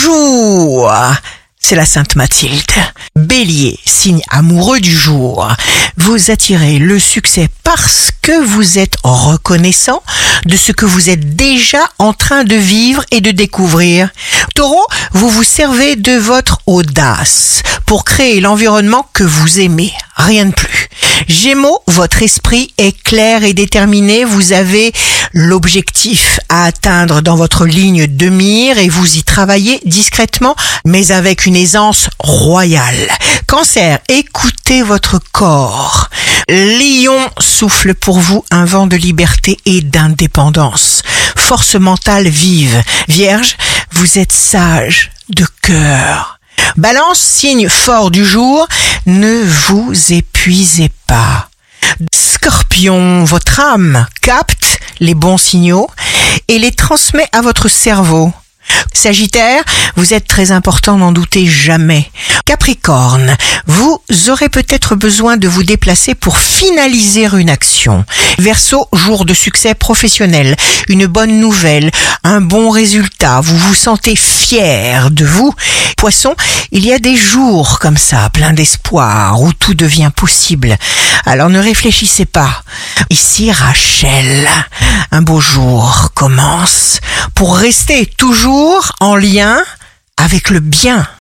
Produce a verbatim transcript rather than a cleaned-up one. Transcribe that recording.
Bonjour, c'est la Sainte Mathilde. Bélier, signe amoureux du jour. Vous attirez le succès parce que vous êtes reconnaissant de ce que vous êtes déjà en train de vivre et de découvrir. Taureau, vous vous servez de votre audace pour créer l'environnement que vous aimez. Rien de plus. Gémeaux, votre esprit est clair et déterminé. Vous avez l'objectif à atteindre dans votre ligne de mire et vous y travaillez discrètement, mais avec une aisance royale. Cancer, écoutez votre corps. Lion souffle pour vous un vent de liberté et d'indépendance. Force mentale vive. Vierge, vous êtes sage de cœur. Balance, signe fort du jour, ne vous épuisez pas. Scorpion, votre âme capte les bons signaux et les transmet à votre cerveau. Sagittaire, vous êtes très important, n'en doutez jamais. Capricorne, vous aurez peut-être besoin de vous déplacer pour finaliser une action. Verseau, jour de succès professionnel, une bonne nouvelle, un bon résultat, vous vous sentez fier de vous. Poisson, il y a des jours comme ça, plein d'espoir, où tout devient possible. Alors ne réfléchissez pas. Ici Rachel, un beau jour commence pour rester toujours en lien avec le bien.